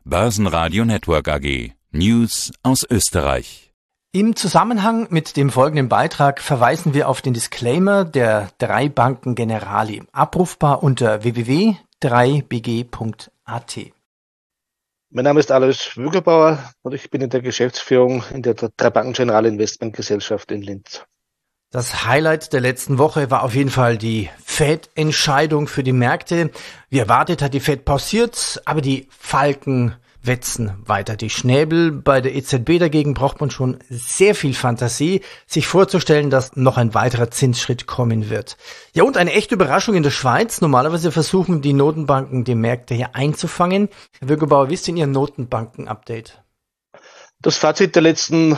Börsenradio Network AG. News aus Österreich. Im Zusammenhang mit dem folgenden Beitrag verweisen wir auf den Disclaimer der 3 Banken Generali, abrufbar unter www.3bg.at. Mein Name ist Alois Wügelbauer und ich bin in der Geschäftsführung in der 3 Banken Generali Investmentgesellschaft in Linz. Das Highlight der letzten Woche war auf jeden Fall die Fed-Entscheidung für die Märkte. Wie erwartet hat die Fed pausiert, aber die Falken wetzen weiter die Schnäbel. Bei der EZB dagegen braucht man schon sehr viel Fantasie, sich vorzustellen, dass noch ein weiterer Zinsschritt kommen wird. Ja, und eine echte Überraschung in der Schweiz. Normalerweise versuchen die Notenbanken die Märkte hier einzufangen. Herr Wügelbauer, wie ist denn Ihr Notenbanken-Update? Das Fazit der letzten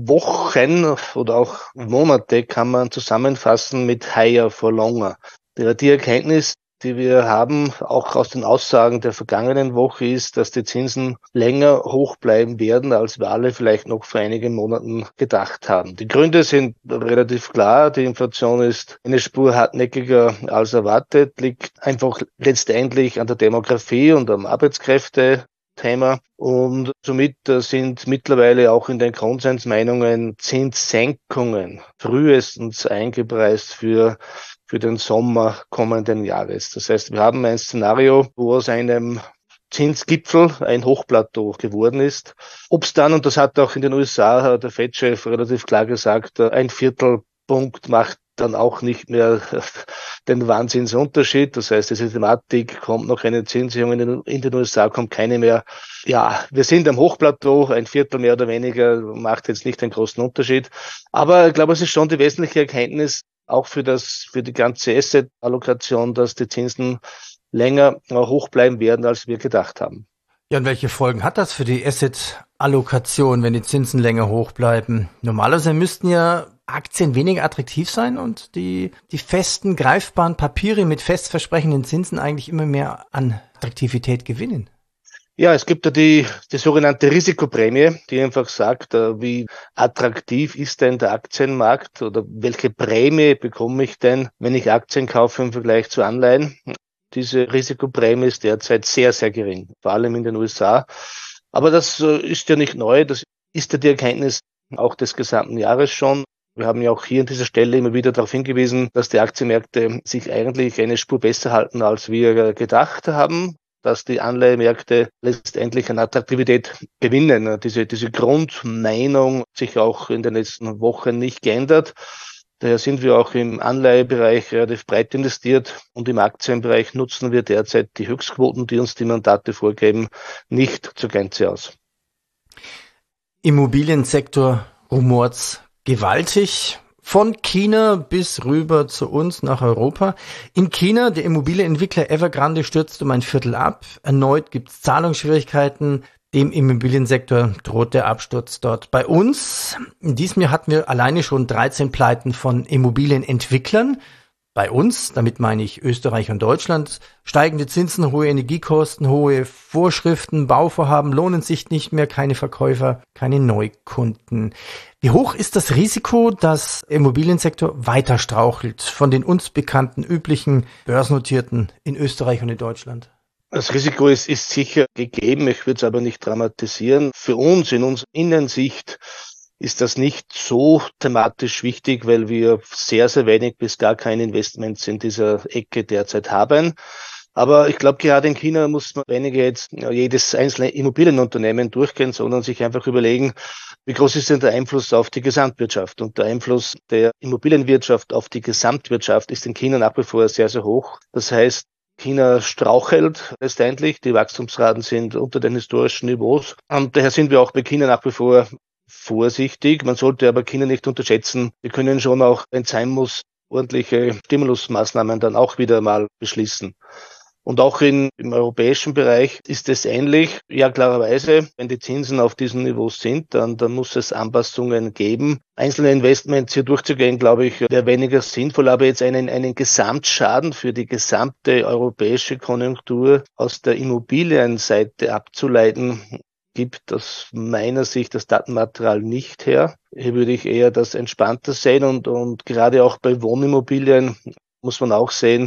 Wochen oder auch Monate kann man zusammenfassen mit higher for longer. Die Erkenntnis, die wir haben, auch aus den Aussagen der vergangenen Woche, ist, dass die Zinsen länger hoch bleiben werden, als wir alle vielleicht noch vor einigen Monaten gedacht haben. Die Gründe sind relativ klar. Die Inflation ist eine Spur hartnäckiger als erwartet, liegt einfach letztendlich an der Demografie und am Arbeitskräfte. Thema und somit sind mittlerweile auch in den Konsensmeinungen Zinssenkungen frühestens eingepreist für den Sommer kommenden Jahres. Das heißt, wir haben ein Szenario, wo aus einem Zinsgipfel ein Hochplateau geworden ist. Ob es dann, und das hat auch in den USA der Fed-Chef relativ klar gesagt, ein Viertelpunkt macht dann auch nicht mehr den Wahnsinnsunterschied. Das heißt, diese Thematik kommt noch eine Zinserhöhung in den USA, kommt keine mehr. Ja, wir sind am Hochplateau, ein Viertel mehr oder weniger macht jetzt nicht einen großen Unterschied. Aber ich glaube, es ist schon die wesentliche Erkenntnis, auch für die ganze Asset-Allokation, dass die Zinsen länger hoch bleiben werden, als wir gedacht haben. Ja, und welche Folgen hat das für die Asset-Allokation, wenn die Zinsen länger hoch bleiben? Normalerweise müssten ja Aktien weniger attraktiv sein und die festen, greifbaren Papiere mit fest versprechenden Zinsen eigentlich immer mehr an Attraktivität gewinnen. Ja, es gibt ja die sogenannte Risikoprämie, die einfach sagt, wie attraktiv ist denn der Aktienmarkt oder welche Prämie bekomme ich denn, wenn ich Aktien kaufe im Vergleich zu Anleihen. Diese Risikoprämie ist derzeit sehr, sehr gering, vor allem in den USA. Aber das ist ja nicht neu, das ist ja die Erkenntnis auch des gesamten Jahres schon. Wir haben ja auch hier an dieser Stelle immer wieder darauf hingewiesen, dass die Aktienmärkte sich eigentlich eine Spur besser halten, als wir gedacht haben, dass die Anleihemärkte letztendlich an Attraktivität gewinnen. Diese Grundmeinung hat sich auch in den letzten Wochen nicht geändert. Daher sind wir auch im Anleihebereich relativ breit investiert und im Aktienbereich nutzen wir derzeit die Höchstquoten, die uns die Mandate vorgeben, nicht zur Gänze aus. Immobiliensektor rumort's gewaltig. Von China bis rüber zu uns nach Europa. In China, der Immobilienentwickler Evergrande stürzt um ein Viertel ab. Erneut gibt's Zahlungsschwierigkeiten. Dem Immobiliensektor droht der Absturz dort. Bei uns, in diesem Jahr hatten wir alleine schon 13 Pleiten von Immobilienentwicklern. Bei uns, damit meine ich Österreich und Deutschland, steigende Zinsen, hohe Energiekosten, hohe Vorschriften, Bauvorhaben lohnen sich nicht mehr, keine Verkäufer, keine Neukunden. Wie hoch ist das Risiko, dass der Immobiliensektor weiter strauchelt von den uns bekannten üblichen Börsennotierten in Österreich und in Deutschland? Das Risiko ist sicher gegeben, ich würde es aber nicht dramatisieren. Für uns, in unserer Innensicht, ist das nicht so thematisch wichtig, weil wir sehr, sehr wenig bis gar keine Investments in dieser Ecke derzeit haben. Aber ich glaube, gerade in China muss man weniger jetzt jedes einzelne Immobilienunternehmen durchgehen, sondern sich einfach überlegen, wie groß ist denn der Einfluss auf die Gesamtwirtschaft? Und der Einfluss der Immobilienwirtschaft auf die Gesamtwirtschaft ist in China nach wie vor sehr, sehr hoch. Das heißt, China strauchelt letztendlich, die Wachstumsraten sind unter den historischen Niveaus. Und daher sind wir auch bei China nach wie vor vorsichtig. Man sollte aber China nicht unterschätzen. Wir können schon auch, wenn es sein muss, ordentliche Stimulusmaßnahmen dann auch wieder mal beschließen. Und auch im europäischen Bereich ist es ähnlich. Ja, klarerweise, wenn die Zinsen auf diesem Niveau sind, dann muss es Anpassungen geben. Einzelne Investments hier durchzugehen, glaube ich, wäre weniger sinnvoll. Aber jetzt einen Gesamtschaden für die gesamte europäische Konjunktur aus der Immobilienseite abzuleiten, gibt aus meiner Sicht das Datenmaterial nicht her. Hier würde ich eher das entspannter sehen und gerade auch bei Wohnimmobilien muss man auch sehen,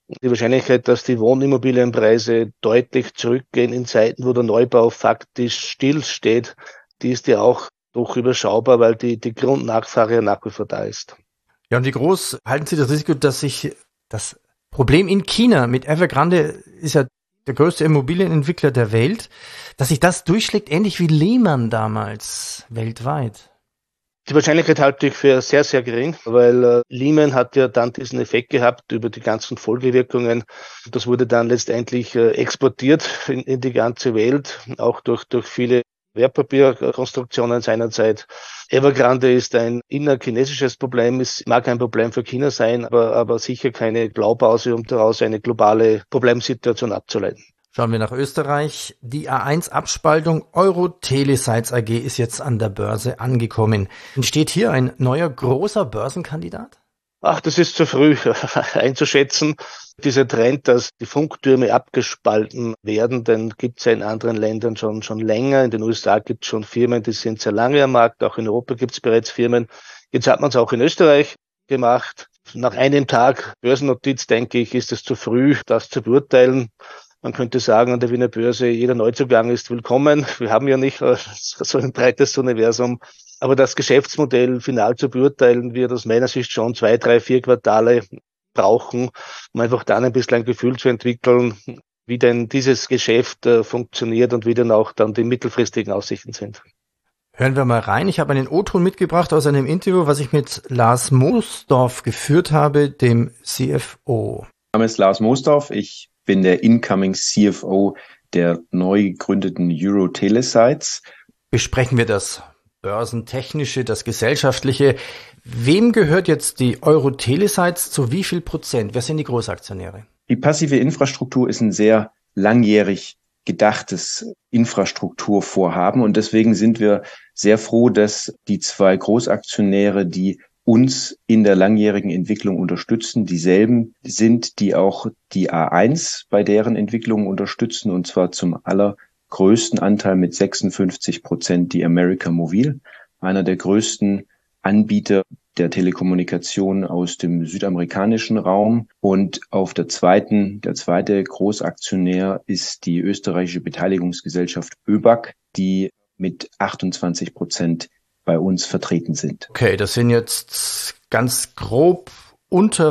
Die Wahrscheinlichkeit, dass die Wohnimmobilienpreise deutlich zurückgehen in Zeiten, wo der Neubau faktisch stillsteht, die ist ja auch doch überschaubar, weil die Grundnachfrage ja nach wie vor da ist. Ja, und wie groß halten Sie das Risiko, dass sich das Problem in China mit Evergrande ist ja der größte Immobilienentwickler der Welt, dass sich das durchschlägt, ähnlich wie Lehman damals weltweit? Die Wahrscheinlichkeit halte ich für sehr, sehr gering, weil Lehman hat ja dann diesen Effekt gehabt über die ganzen Folgewirkungen. Das wurde dann letztendlich exportiert in die ganze Welt, auch durch viele Wertpapierkonstruktionen seinerzeit. Evergrande ist ein innerchinesisches Problem. Es mag ein Problem für China sein, aber sicher keine Blaupause, um daraus eine globale Problemsituation abzuleiten. Schauen wir nach Österreich. Die A1-Abspaltung Euro-Telesites AG ist jetzt an der Börse angekommen. Entsteht hier ein neuer großer Börsenkandidat? Ach, das ist zu früh einzuschätzen. Dieser Trend, dass die Funktürme abgespalten werden, den gibt es ja in anderen Ländern schon länger. In den USA gibt es schon Firmen, die sind sehr lange am Markt. Auch in Europa gibt es bereits Firmen. Jetzt hat man es auch in Österreich gemacht. Nach einem Tag Börsennotiz, denke ich, ist es zu früh, das zu beurteilen. Man könnte sagen, an der Wiener Börse, jeder Neuzugang ist willkommen. Wir haben ja nicht so ein breites Universum. Aber das Geschäftsmodell final zu beurteilen, wird aus meiner Sicht schon 2, 3, 4 Quartale brauchen, um einfach dann ein bisschen ein Gefühl zu entwickeln, wie denn dieses Geschäft funktioniert und wie dann auch dann die mittelfristigen Aussichten sind. Hören wir mal rein. Ich habe einen O-Ton mitgebracht aus einem Interview, was ich mit Lars Moosdorf geführt habe, dem CFO. Mein Name ist Lars Moosdorf. Ich bin der Incoming CFO der neu gegründeten Euro-Telesites. Besprechen wir das Börsentechnische, das Gesellschaftliche. Wem gehört jetzt die Euro-Telesites zu wie viel Prozent? Wer sind die Großaktionäre? Die passive Infrastruktur ist ein sehr langjährig gedachtes Infrastrukturvorhaben und deswegen sind wir sehr froh, dass die 2 Großaktionäre, die uns in der langjährigen Entwicklung unterstützen, dieselben sind, die auch die A1 bei deren Entwicklung unterstützen, und zwar zum allergrößten Anteil mit 56% die América Móvil, einer der größten Anbieter der Telekommunikation aus dem südamerikanischen Raum. Und der zweite Großaktionär ist die österreichische Beteiligungsgesellschaft ÖBAG, die mit 28% bei uns vertreten sind. Okay, das sind jetzt ganz grob unter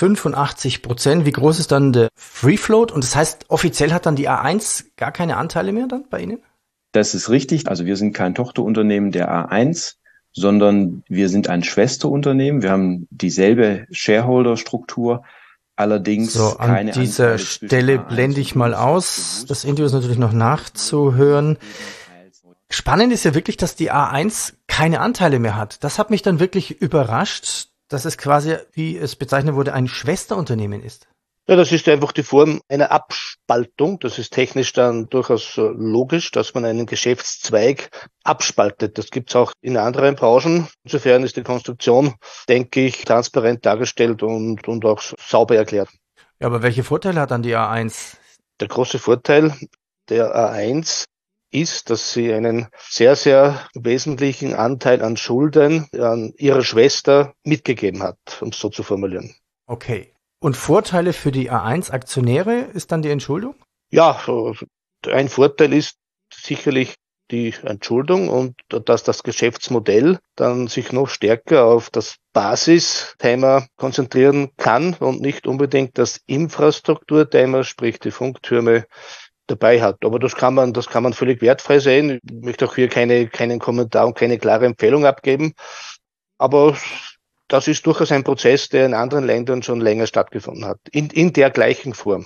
85%. Wie groß ist dann der Free Float? Und das heißt, offiziell hat dann die A1 gar keine Anteile mehr dann bei Ihnen? Das ist richtig. Also wir sind kein Tochterunternehmen der A1, sondern wir sind ein Schwesterunternehmen. Wir haben dieselbe Shareholder-Struktur, allerdings keine Anteile. An dieser Stelle blende ich mal aus. Das Interview ist natürlich noch nachzuhören. Spannend ist ja wirklich, dass die A1 keine Anteile mehr hat. Das hat mich dann wirklich überrascht, dass es quasi, wie es bezeichnet wurde, ein Schwesterunternehmen ist. Ja, das ist einfach die Form einer Abspaltung. Das ist technisch dann durchaus logisch, dass man einen Geschäftszweig abspaltet. Das gibt's auch in anderen Branchen. Insofern ist die Konstruktion, denke ich, transparent dargestellt und auch sauber erklärt. Ja, aber welche Vorteile hat dann die A1? Der große Vorteil der A1 ist, dass sie einen sehr, sehr wesentlichen Anteil an Schulden an ihrer Schwester mitgegeben hat, um es so zu formulieren. Okay. Und Vorteile für die A1-Aktionäre ist dann die Entschuldung? Ja, ein Vorteil ist sicherlich die Entschuldung und dass das Geschäftsmodell dann sich noch stärker auf das Basisthema konzentrieren kann und nicht unbedingt das Infrastrukturthema, sprich die Funktürme, dabei hat. Aber das kann man völlig wertfrei sehen. Ich möchte auch hier keinen Kommentar und keine klare Empfehlung abgeben. Aber das ist durchaus ein Prozess, der in anderen Ländern schon länger stattgefunden hat. In der gleichen Form.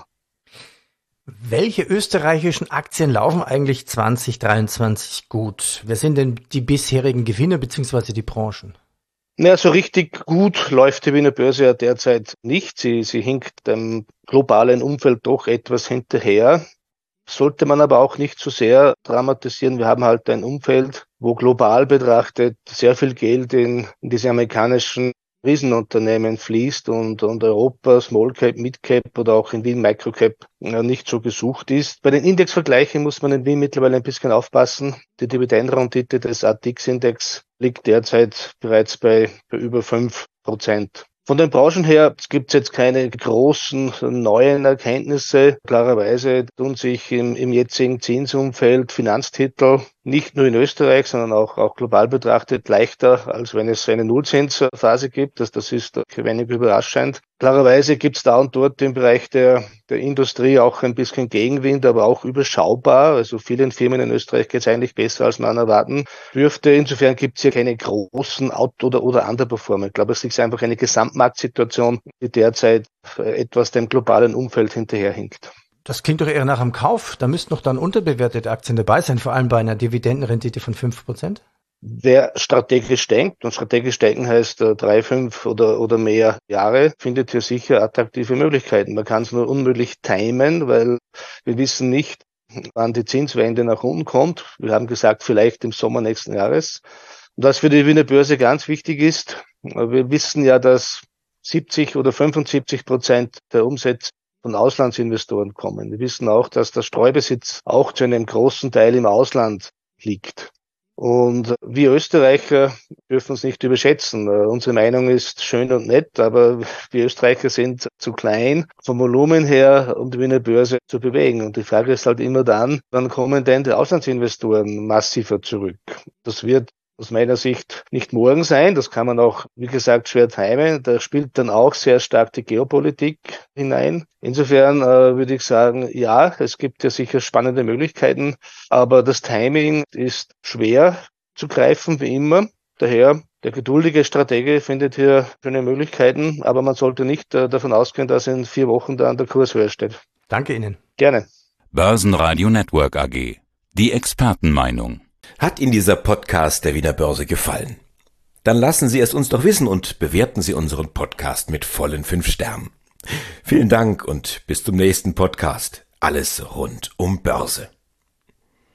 Welche österreichischen Aktien laufen eigentlich 2023 gut? Wer sind denn die bisherigen Gewinner bzw. die Branchen? Naja, so richtig gut läuft die Wiener Börse ja derzeit nicht. Sie hinkt dem globalen Umfeld doch etwas hinterher. Sollte man aber auch nicht zu sehr dramatisieren. Wir haben halt ein Umfeld, wo global betrachtet sehr viel Geld in diese amerikanischen Riesenunternehmen fließt und Europa, Small Cap, Mid Cap oder auch in Wien Micro Cap nicht so gesucht ist. Bei den Indexvergleichen muss man in Wien mittlerweile ein bisschen aufpassen. Die Dividendenrendite des ATX-Index liegt derzeit bereits bei über 5%. Von den Branchen her gibt es jetzt keine großen neuen Erkenntnisse. Klarerweise tun sich im jetzigen Zinsumfeld Finanztitel nicht nur in Österreich, sondern auch global betrachtet leichter, als wenn es eine Nullzinsphase gibt. Das ist wenig überraschend. Klarerweise gibt es da und dort im Bereich der Industrie auch ein bisschen Gegenwind, aber auch überschaubar. Also vielen Firmen in Österreich geht es eigentlich besser, als man erwarten dürfte. Insofern gibt es hier keine großen Out- oder Underperformer. Ich glaube, es ist einfach eine Gesamtmarktsituation, die derzeit etwas dem globalen Umfeld hinterherhinkt. Das klingt doch eher nach einem Kauf. Da müssten doch dann unterbewertete Aktien dabei sein, vor allem bei einer Dividendenrendite von 5%. Wer strategisch denkt, und strategisch denken heißt 3, 5 oder mehr Jahre, findet hier sicher attraktive Möglichkeiten. Man kann es nur unmöglich timen, weil wir wissen nicht, wann die Zinswende nach unten kommt. Wir haben gesagt, vielleicht im Sommer nächsten Jahres. Und was für die Wiener Börse ganz wichtig ist, wir wissen ja, dass 70 oder 75% der Umsätze von Auslandsinvestoren kommen. Wir wissen auch, dass der Streubesitz auch zu einem großen Teil im Ausland liegt. Und wir Österreicher dürfen uns nicht überschätzen. Unsere Meinung ist schön und nett, aber wir Österreicher sind zu klein vom Volumen her, um die Wiener Börse zu bewegen. Und die Frage ist halt immer dann, wann kommen denn die Auslandsinvestoren massiver zurück? Das wird aus meiner Sicht nicht morgen sein. Das kann man auch, wie gesagt, schwer timen. Da spielt dann auch sehr stark die Geopolitik hinein. Insofern würde ich sagen, ja, es gibt ja sicher spannende Möglichkeiten, aber das Timing ist schwer zu greifen, wie immer. Daher, der geduldige Stratege findet hier schöne Möglichkeiten, aber man sollte nicht davon ausgehen, dass in 4 Wochen dann der Kurs höher steht. Danke Ihnen. Gerne. Börsenradio Network AG. Die Expertenmeinung. Hat Ihnen dieser Podcast der Wiener Börse gefallen? Dann lassen Sie es uns doch wissen und bewerten Sie unseren Podcast mit vollen 5 Sternen. Vielen Dank und bis zum nächsten Podcast. Alles rund um Börse.